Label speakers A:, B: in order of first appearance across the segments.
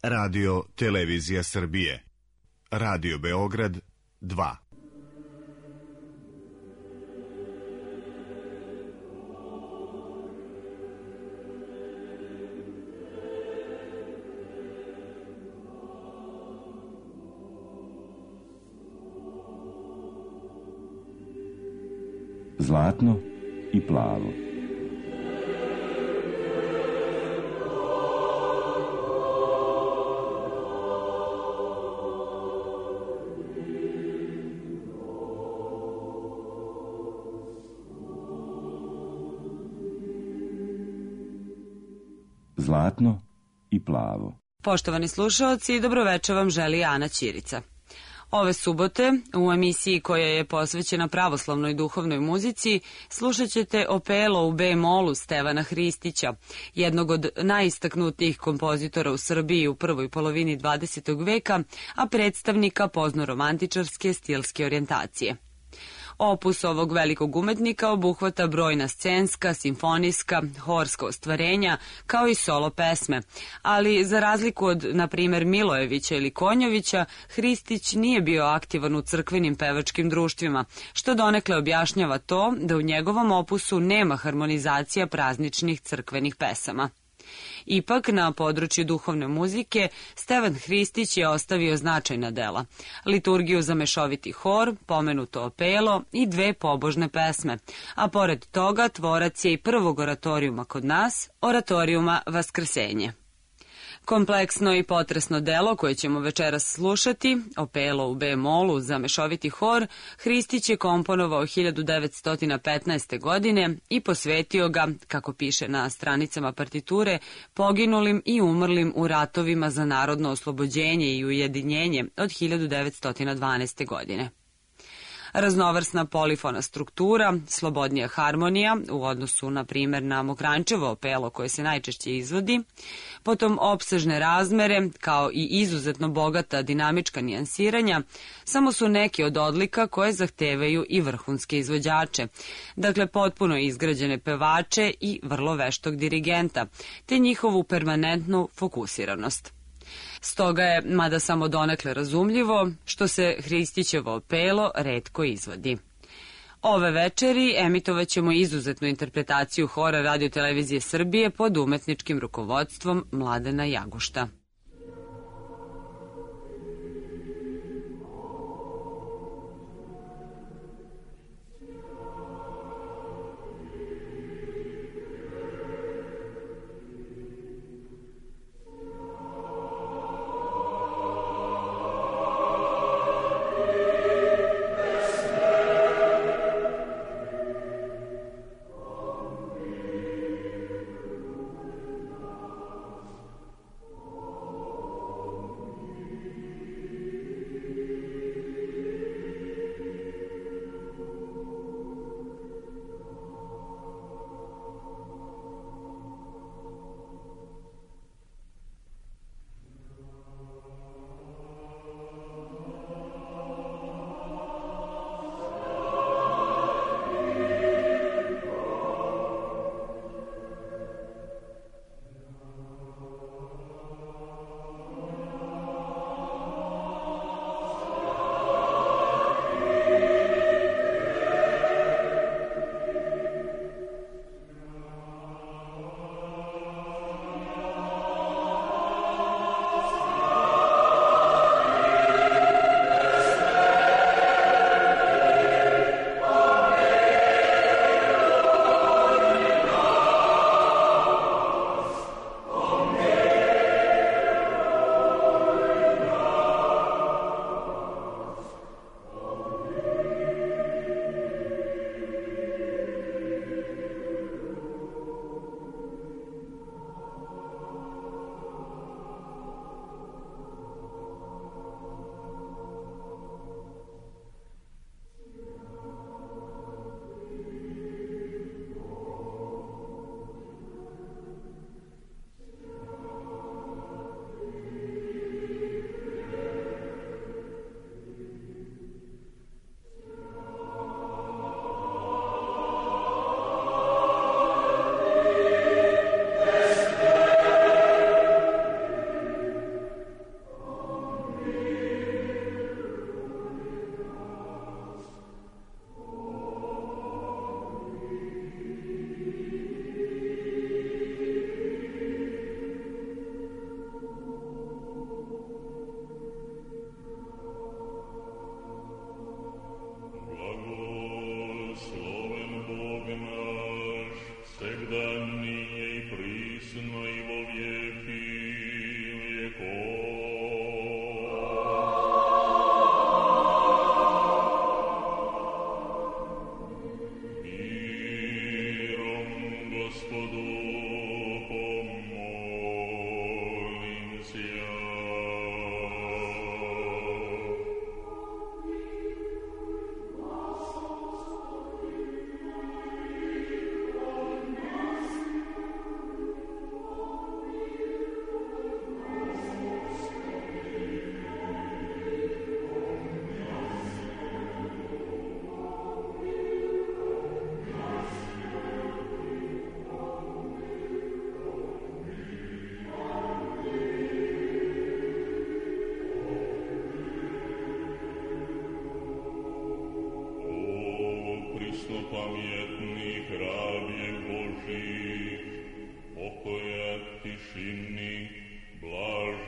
A: Radio Televizija Srbije. Radio Beograd 2.
B: Zlatno i plavo. Zlatno i plavo.
C: Poštovani slušaoci, dobroveče vam želi Ana Ćirica. Ove subote, u emisiji koja je posvećena pravoslavnoj duhovnoj muzici, slušat ćete Opelo u B-molu Stevana Hristića, jednog od najistaknutijih kompozitora u Srbiji u prvoj polovini 20. veka, a predstavnika poznoromantičarske stilske orijentacije. Opus ovog velikog umetnika obuhvata brojna scenska, simfonijska, horska ostvarenja, kao i solo pesme, ali za razliku od, na primer, Milojevića ili Konjovića, Hristić nije bio aktivan u crkvenim pevačkim društvima, što donekle objašnjava to da u njegovom opusu nema harmonizacija prazničnih crkvenih pesama. Ipak, na području duhovne muzike, Stevan Hristić je ostavio značajna dela: liturgiju za mešoviti hor, pomenuto Opelo i 2 pobožne pesme, a pored toga tvorac je i prvog oratorijuma kod nas, oratorijuma Vaskrsenje. Kompleksno i potresno delo koje ćemo večeras slušati, Opelo u B-molu za mešoviti hor, Hristić je komponovao 1915. godine i posvetio ga, kako piše na stranicama partiture, poginulim i umrlim u ratovima za narodno oslobođenje i ujedinjenje od 1912. godine. Raznovrsna polifona struktura, slobodnija harmonija u odnosu, na primjer, na Mokranjčevo Opelo koje se najčešće izvodi, potom opsežne razmere, kao i izuzetno bogata dinamička nijansiranja, samo su neke od odlika koje zahtevaju i vrhunske izvođače, dakle potpuno izgrađene pevače i vrlo veštog dirigenta, te njihovu permanentnu fokusiranost. Stoga je, mada samo donekle razumljivo, što se Hristićevo Opelo retko izvodi. Ove večeri emitovat ćemo izuzetnu interpretaciju hora Radio Televizije Srbije pod umetničkim rukovodstvom Mladena Jagušta.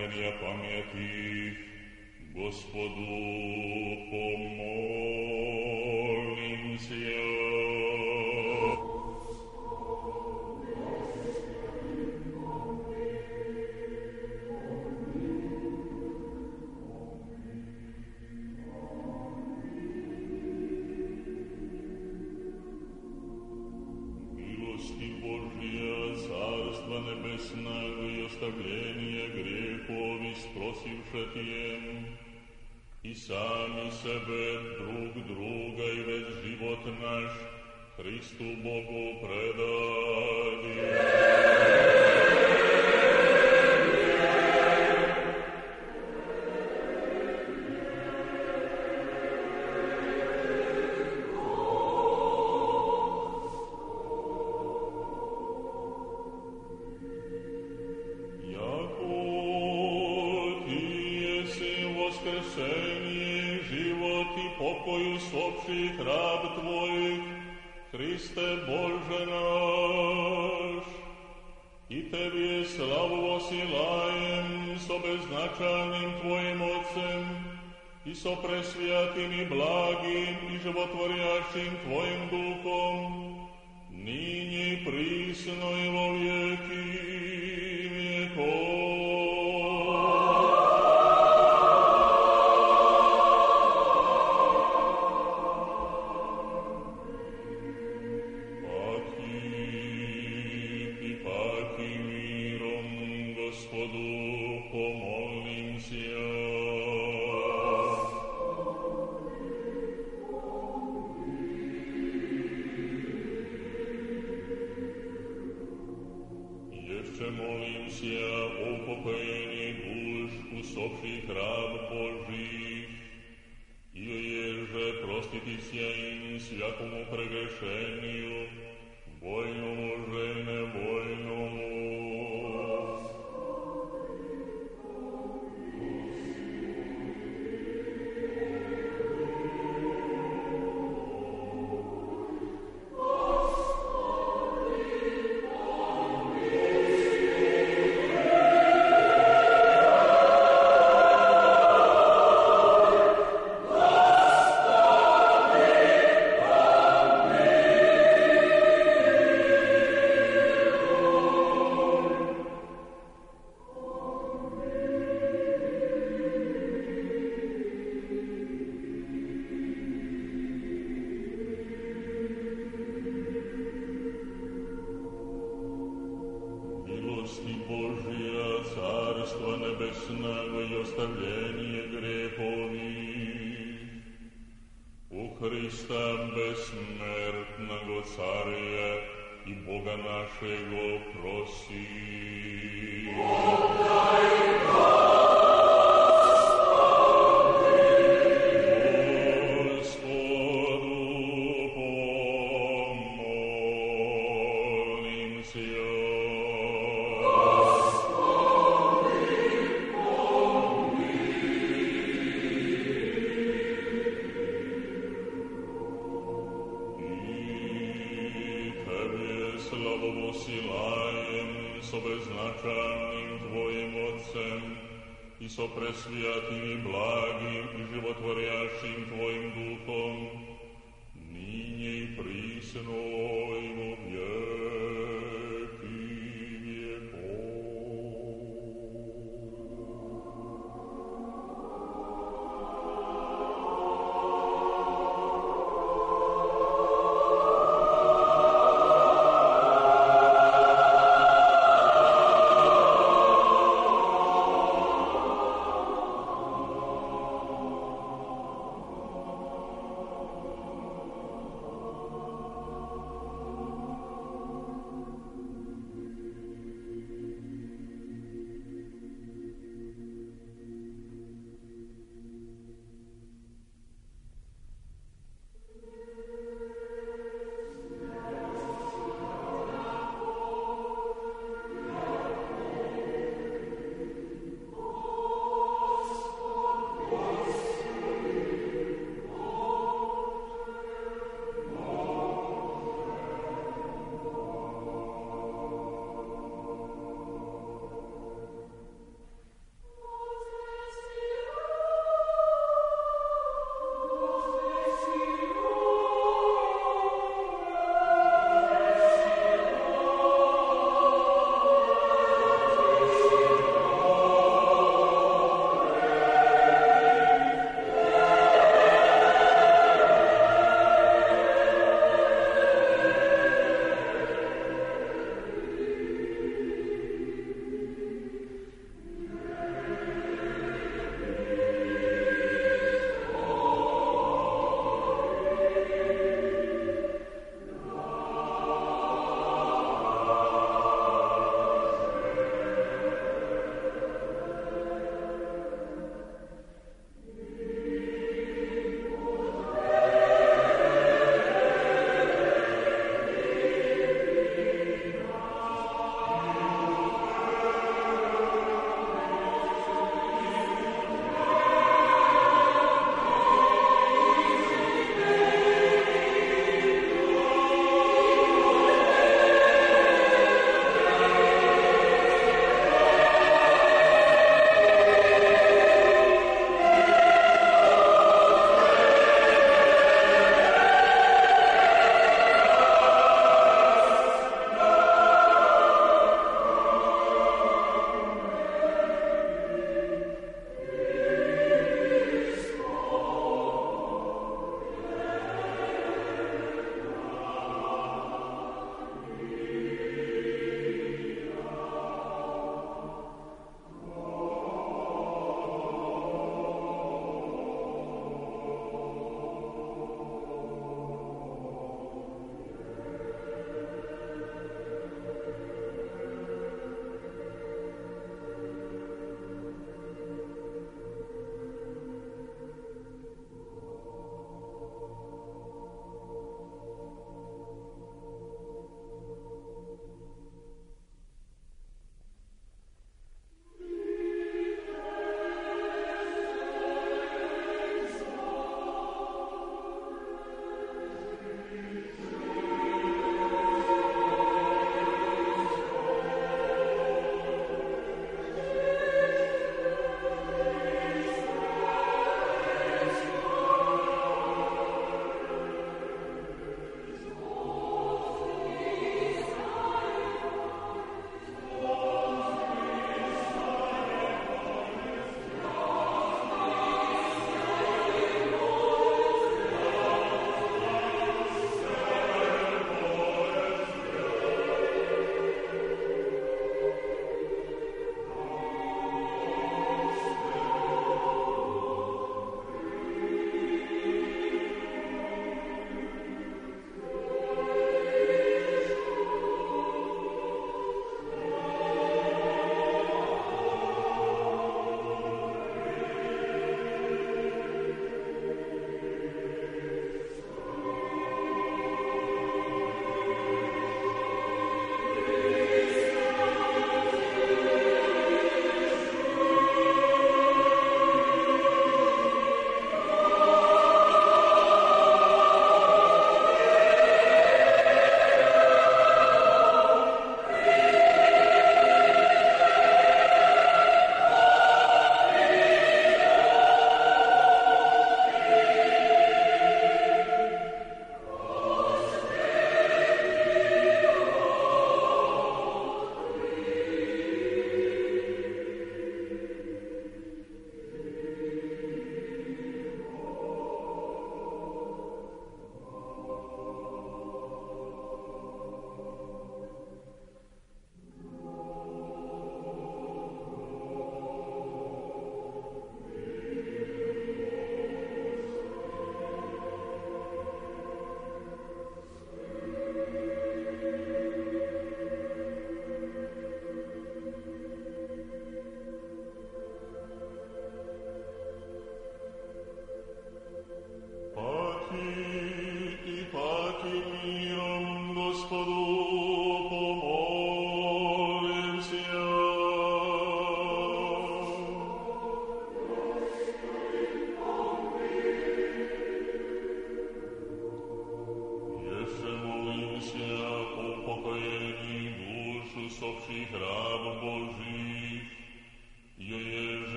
D: savršenija pameti, Gospodu pomolim se. I sami sebe, drug druga i već život naš Hristu Bogu predali. Sopših rab Tvojih, Hriste Bože naš, i Tebi je slavu osilajem so beznačajnim Tvojim Otcem i so presvijatim i blagim i životvorjašim Tvojim Duhom, ninji prisno i vo vijeki vjekov. Molim se o upokojenju duš usopših rab Božih, i ježe prostiti se im svakomu pregrešenju, voljnomu že nevoljnomu. Hrista besmrtnego carja i Boga našego prosi. I so presvijatim i blagim i životvorjašim Tvojim Duhom, ninje i prisno i vo vijeki vjekov.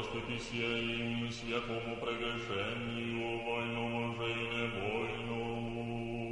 D: Простити се им святому прегрешению, вольному же и невольному.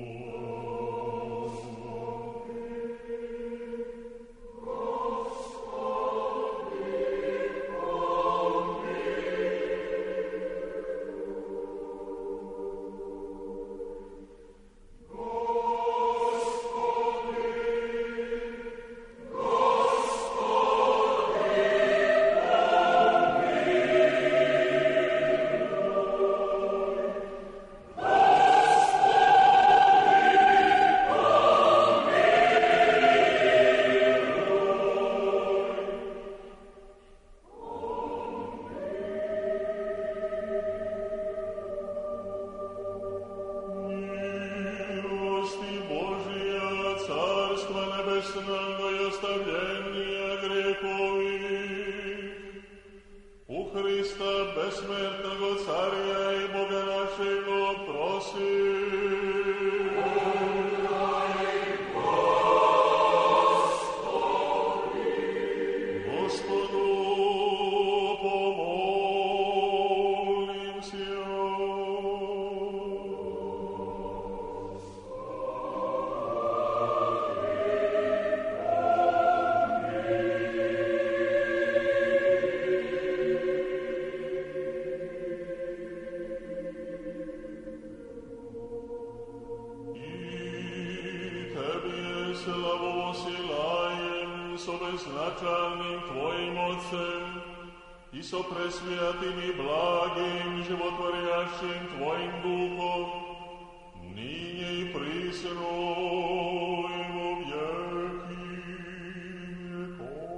D: Beznačajnim Tvojim Otcem i so presvijatim i blagim životvorjašim Tvojim Duhom, ninje i prisno i во веки веков.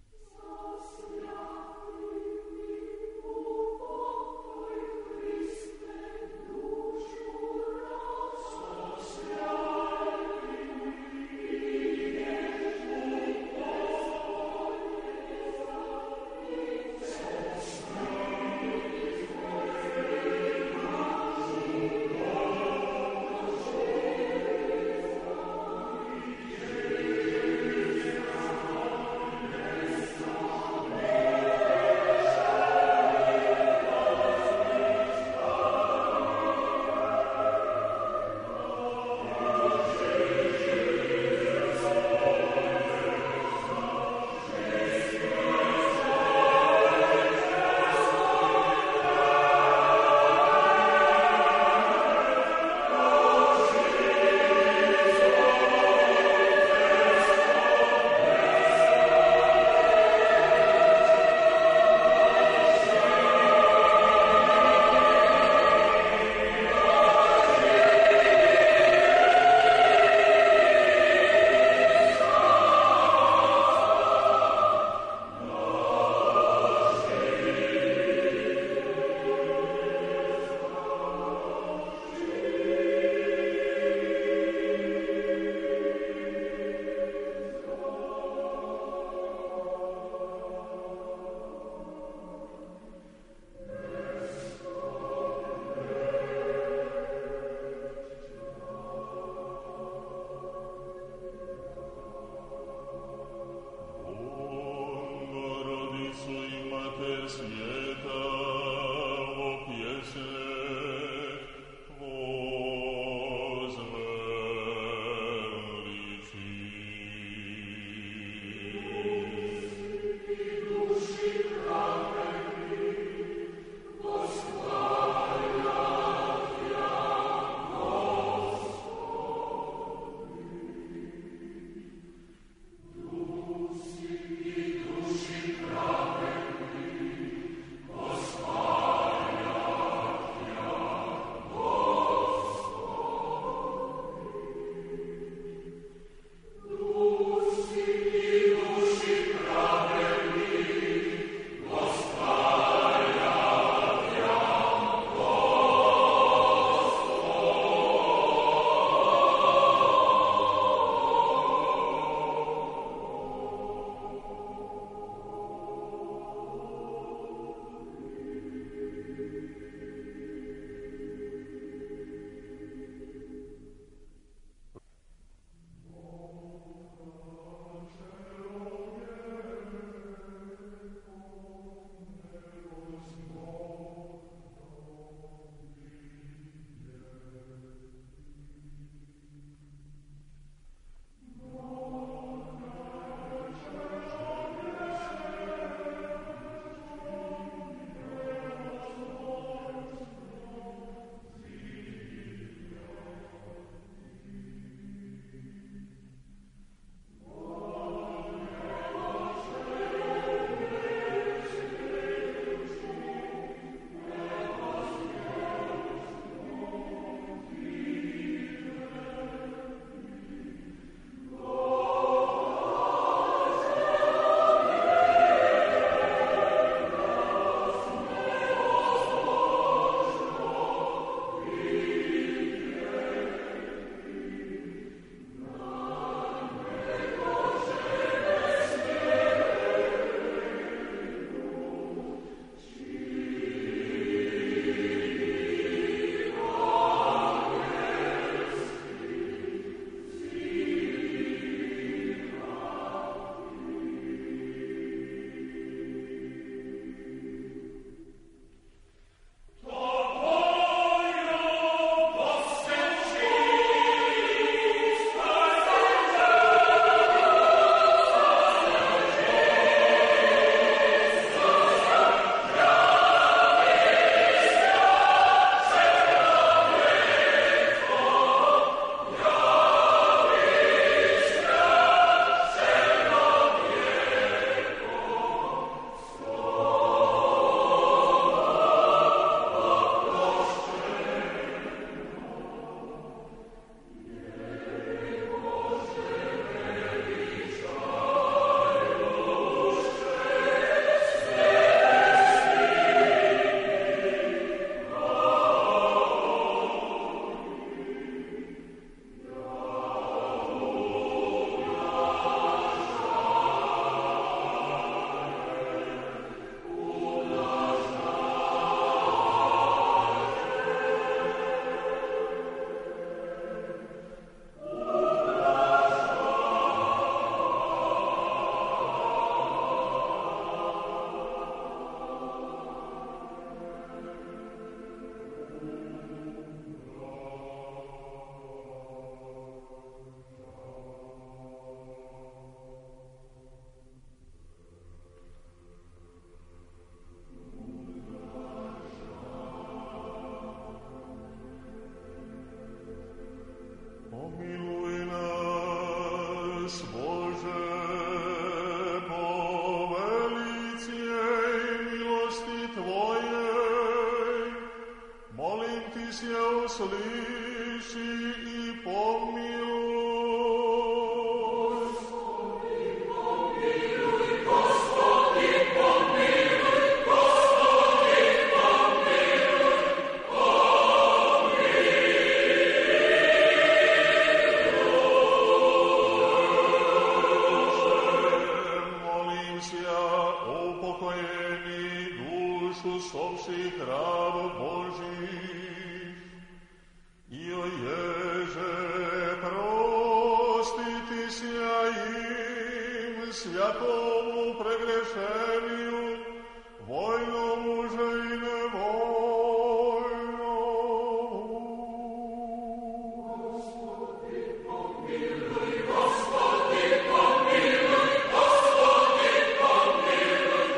E: Christ.
D: usliši i pomiluj. Sopši hrav Božih, i o Ježe prostiti sja im svjatomu pregrešeniju, vojno muže i nevojno. Gospodi pomiluj, Gospodi pomiluj, Gospodi pomiluj,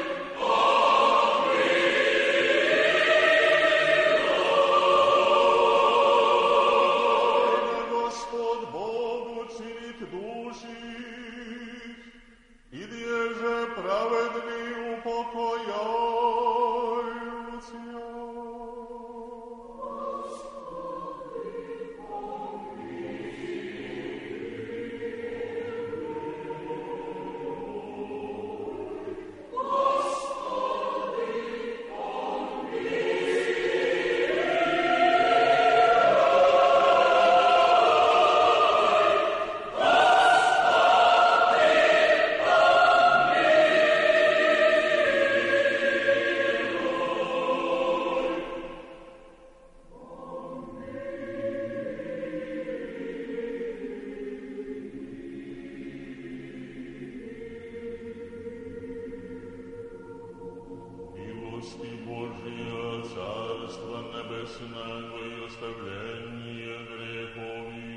D: Božija, carstva nebesnago i ostavljenje grehovi.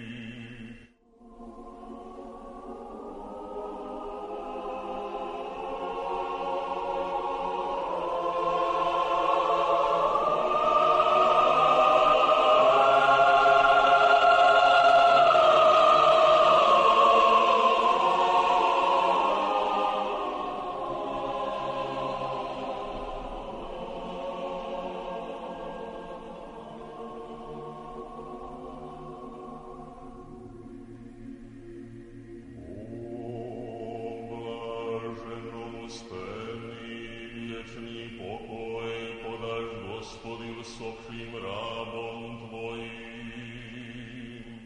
D: Sopšim rabom Tvojim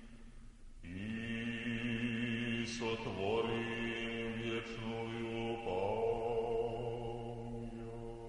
D: i sotvorim vječnuju pam'ju.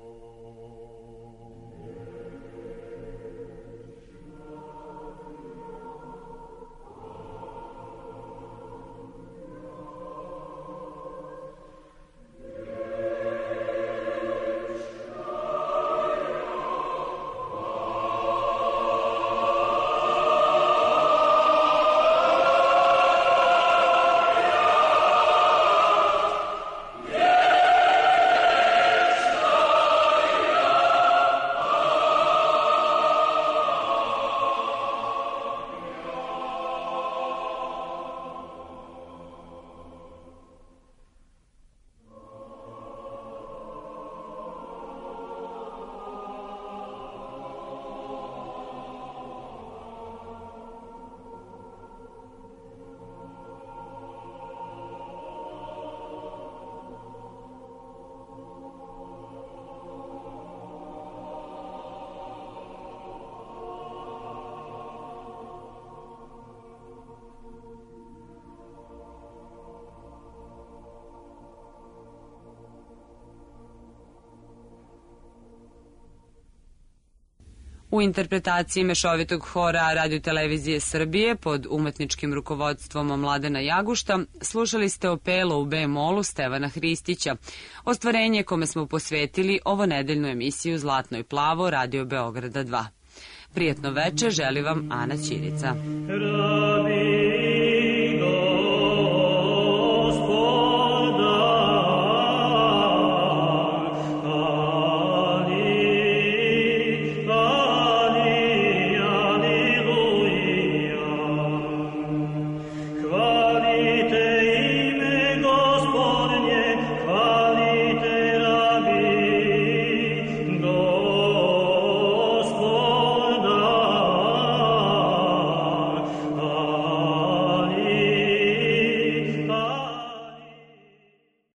C: U interpretaciji mešovitog hora Radio-televizije Srbije pod umetničkim rukovodstvom Mladena Jagušta slušali ste opelo u B-molu Stevana Hristića, ostvarenje kome smo posvetili ovonedeljnu emisiju Zlatno i plavo Radio Beograda 2. Prijetno veče želi vam Ana Ćirica.